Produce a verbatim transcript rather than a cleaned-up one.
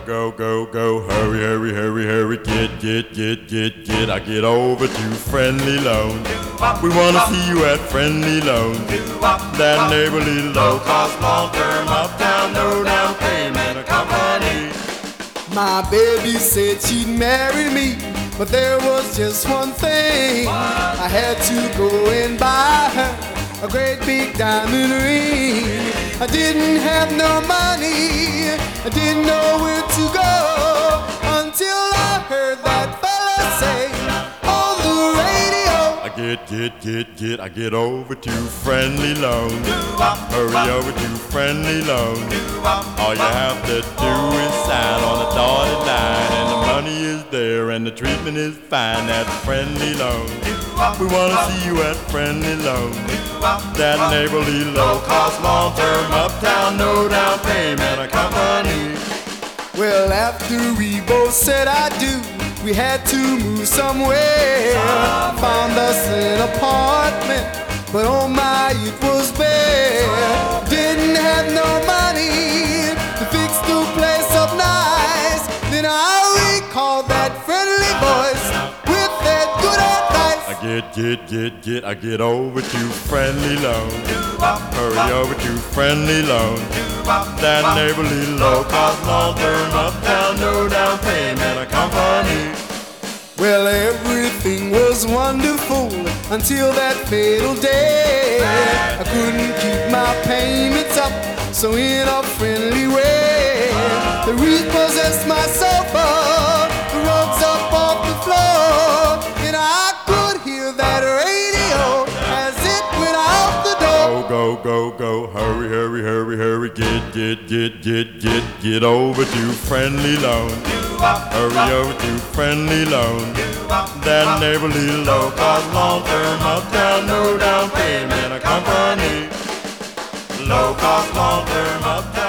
go, go, go, hurry, hurry, hurry, hurry, get, get, get, get, get, I get over to Friendly Loan. We wanna see you at Friendly Loan. That neighborly low-cost, long-term, uptown, no down payment company. My baby said she'd marry me, but there was just one thing. I had to go and buy her a great big diamond ring. I didn't have no money, I didn't know where to go, until I heard that fella say on the radio, I get, get, get, get, I get over to Friendly Loan. Hurry over to Friendly Loan. All you have to do is sign on the dotted line, and the money is there and the treatment is fine at Friendly Loan. We wanna see you at Friendly Loan. That neighborly low-cost, long-term, uptown, no down payment company. Well, after we both said I do, we had to move somewhere. Found us an apartment, but oh my, it was bare. Didn't have no money to fix the place up nice. Then I recalled that friendly voice with that good advice. I get, get, get, get, I get over to Friendly Loan. Hurry over to Friendly Loan. That neighborly low-cost, long-term, uptown, no down payment company. Well, everything was wonderful until that fatal day. I couldn't keep my payments up, so in a friendly way, they repossessed my sofa, the rugs up off the floor, and I could hear that radio as it went out the door. Go, go, go, go, hurry, hurry, hurry, hurry, get, get, get, get, get, get over to Friendly Loan. Hurry over to Friendly Loan. That neighborly low-cost, long-term, uptown, no down payment company. Low-cost, long-term, uptown.